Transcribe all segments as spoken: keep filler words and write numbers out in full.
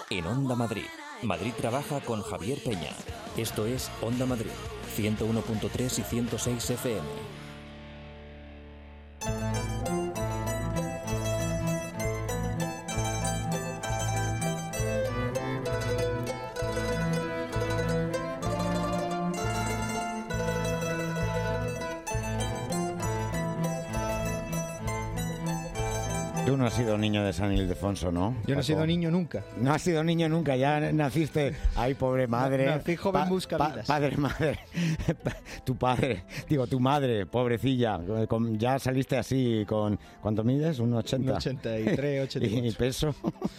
en Onda Madrid. Madrid trabaja con Javier Peña. Esto es Onda Madrid, ciento uno punto tres y ciento seis F M. Tú no has sido niño de San Ildefonso, ¿no? Yo no he sido niño nunca. No has sido niño nunca, ya naciste. Ay, pobre madre. No, nací joven pa, buscavidas. Pa, padre, madre. Tu padre, digo, tu madre, pobrecilla. Con, ya saliste así con... ¿Cuánto mides? ¿Un ochenta? Un ochenta y tres, ochenta y cuatro. ¿Y peso?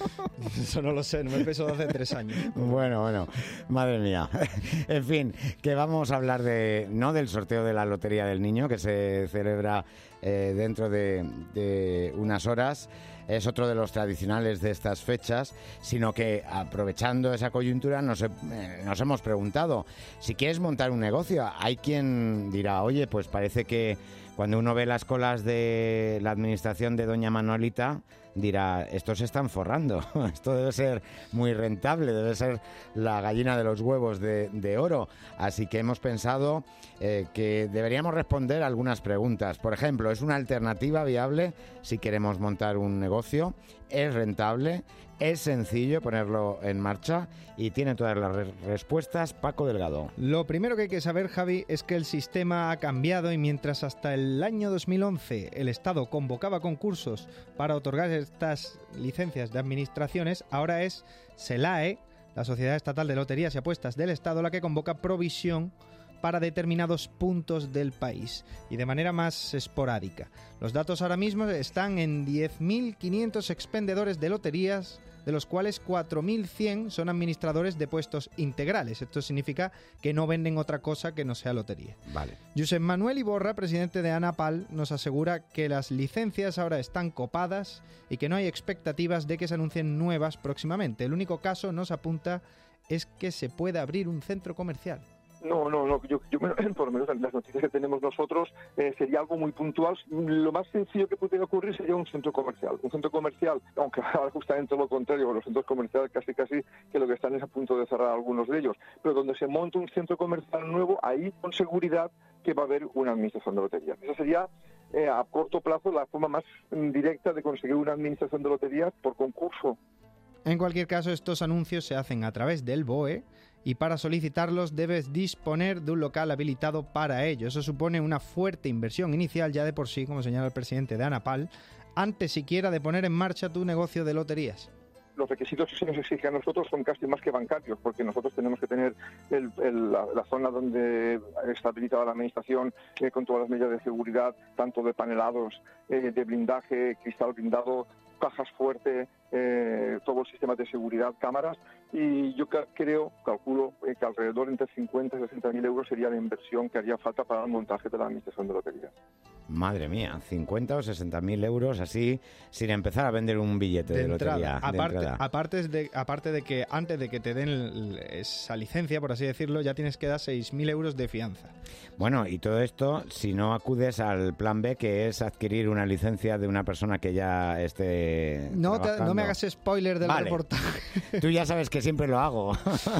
Eso no lo sé, no me peso de hace tres años. Bueno, bueno, madre mía. En fin, que vamos a hablar de... No del sorteo de la Lotería del Niño, que se celebra eh, dentro de, de unas horas. Es otro de los tradicionales de estas fechas, sino que aprovechando esa coyuntura nos, eh, nos hemos preguntado si quieres montar un negocio. Hay quien dirá, oye, pues parece que cuando uno ve las colas de la administración de doña Manuelita, dirá, estos se están forrando, esto debe ser muy rentable, debe ser la gallina de los huevos de, de oro. Así que hemos pensado eh, que deberíamos responder algunas preguntas. Por ejemplo, ¿es una alternativa viable si queremos montar un negocio? ¿Es rentable? ¿Es sencillo ponerlo en marcha? Y tiene todas las re- respuestas Paco Delgado. Lo primero que hay que saber, Javi, es que el sistema ha cambiado y mientras hasta el año dos mil once el Estado convocaba concursos para otorgar estas licencias de administraciones, ahora es SELAE, la Sociedad Estatal de Loterías y Apuestas del Estado, la que convoca provisión para determinados puntos del país y de manera más esporádica. Los datos ahora mismo están en diez mil quinientos expendedores de loterías, de los cuales cuatro mil cien son administradores de puestos integrales. Esto significa que no venden otra cosa que no sea lotería. Vale. Josep Manuel Iborra, presidente de ANAPAL, nos asegura que las licencias ahora están copadas y que no hay expectativas de que se anuncien nuevas próximamente. El único caso, nos apunta, es que se pueda abrir un centro comercial. No, no, no. Yo, yo por lo menos las noticias que tenemos nosotros eh, sería algo muy puntual. Lo más sencillo que pudiera ocurrir sería un centro comercial. Un centro comercial, aunque ahora justamente lo contrario, los centros comerciales casi casi que lo que están es a punto de cerrar algunos de ellos. Pero donde se monta un centro comercial nuevo, ahí con seguridad que va a haber una administración de loterías. Esa sería eh, a corto plazo la forma más directa de conseguir una administración de loterías por concurso. En cualquier caso, estos anuncios se hacen a través del B O E y para solicitarlos debes disponer de un local habilitado para ello. Eso supone una fuerte inversión inicial ya de por sí, como señala el presidente de ANAPAL, antes siquiera de poner en marcha tu negocio de loterías. Los requisitos que se nos exigen a nosotros son casi más que bancarios, porque nosotros tenemos que tener el, el, la, la zona donde está habilitada la administración eh, con todas las medidas de seguridad, tanto de panelados, eh, de blindaje, cristal blindado, cajas fuertes, eh, todo el sistema de seguridad, cámaras, y yo ca- creo, calculo, eh, que alrededor entre cincuenta y sesenta mil euros sería la inversión que haría falta para el montaje de la administración de loterías. Madre mía, cincuenta o sesenta mil euros así, sin empezar a vender un billete de, de lotería. Entrada. De aparte, entrada. Aparte, de, aparte de que antes de que te den el, esa licencia, por así decirlo, ya tienes que dar seis mil euros de fianza. Bueno, y todo esto si no acudes al plan B, que es adquirir una licencia de una persona que ya esté No, te, no me hagas spoiler del vale. reportaje. Tú ya sabes que siempre lo hago.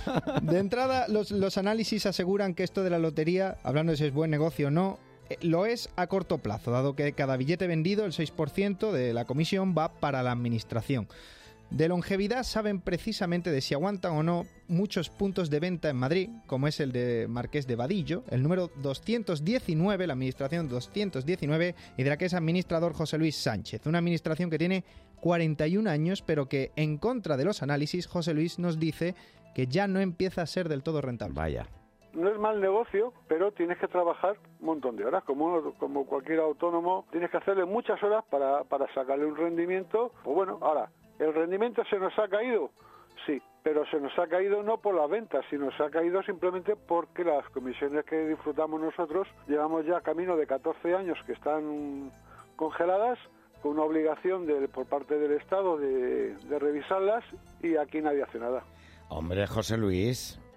De entrada, los, los análisis aseguran que esto de la lotería, hablando de si es buen negocio o no, lo es a corto plazo, dado que cada billete vendido, el seis por ciento de la comisión va para la administración. De longevidad saben precisamente de si aguantan o no muchos puntos de venta en Madrid, como es el de Marqués de Vadillo, el número doscientos diecinueve, la administración doscientos diecinueve, y de la que es administrador José Luis Sánchez. Una administración que tiene cuarenta y un años, pero que en contra de los análisis, José Luis nos dice que ya no empieza a ser del todo rentable. Vaya. No es mal negocio, pero tienes que trabajar un montón de horas. Como, como cualquier autónomo, tienes que hacerle muchas horas para, para sacarle un rendimiento. Pues bueno, ahora, ¿el rendimiento se nos ha caído? Sí, pero se nos ha caído no por las ventas, sino se ha caído simplemente porque las comisiones que disfrutamos nosotros llevamos ya camino de catorce años que están congeladas, con una obligación de, por parte del Estado de, de revisarlas, y aquí nadie hace nada. Hombre, José Luis,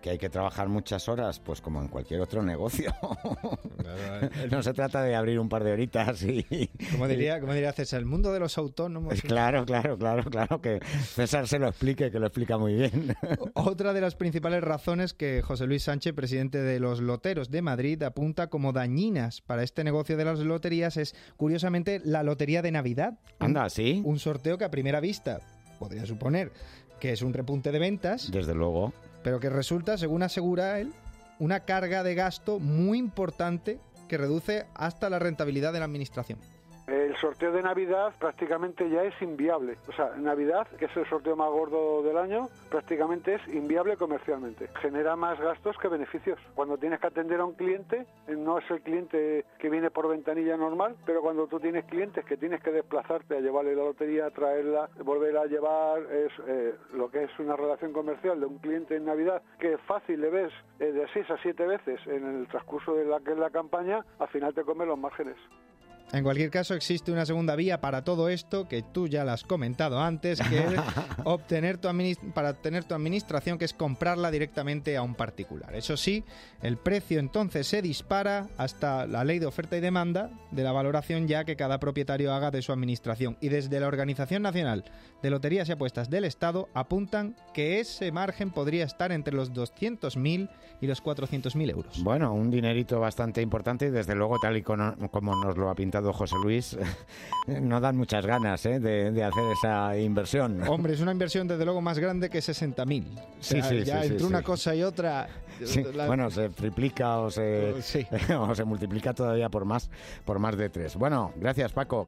que hay que trabajar muchas horas, pues como en cualquier otro negocio. No se trata de abrir un par de horitas y... Como diría, como diría César, el mundo de los autónomos... Claro, claro, claro, claro, que César se lo explique, que lo explica muy bien. Otra de las principales razones que José Luis Sánchez, presidente de los Loteros de Madrid, apunta como dañinas para este negocio de las loterías es, curiosamente, la Lotería de Navidad. Anda, ¿sí? Un sorteo que a primera vista podría suponer que es un repunte de ventas. Desde luego. Pero que resulta, según asegura él, una carga de gasto muy importante que reduce hasta la rentabilidad de la administración. El sorteo de Navidad prácticamente ya es inviable. O sea, Navidad, que es el sorteo más gordo del año, prácticamente es inviable comercialmente. Genera más gastos que beneficios. Cuando tienes que atender a un cliente, no es el cliente que viene por ventanilla normal, pero cuando tú tienes clientes que tienes que desplazarte a llevarle la lotería, a traerla, volver a llevar, es eh, lo que es una relación comercial de un cliente en Navidad, que fácil le ves eh, de seis a siete veces en el transcurso de la que es la campaña, al final te comes los márgenes. En cualquier caso, existe una segunda vía para todo esto, que tú ya la has comentado antes, que es obtener tu administ- para obtener tu administración, que es comprarla directamente a un particular. Eso sí, el precio entonces se dispara hasta la ley de oferta y demanda de la valoración ya que cada propietario haga de su administración. Y desde la Organización Nacional de Loterías y Apuestas del Estado apuntan que ese margen podría estar entre los doscientos mil y los cuatrocientos mil euros. Bueno, un dinerito bastante importante y desde luego, tal y como, como nos lo ha pintado José Luis, no dan muchas ganas ¿eh? de, de hacer esa inversión. Hombre, es una inversión desde luego más grande que sesenta mil. O sea, sí, sí, ya sí, entre sí, una sí. cosa y otra... Sí, la... Bueno, se triplica o se, sí. o se multiplica todavía por más, por más de tres. Bueno, gracias, Paco.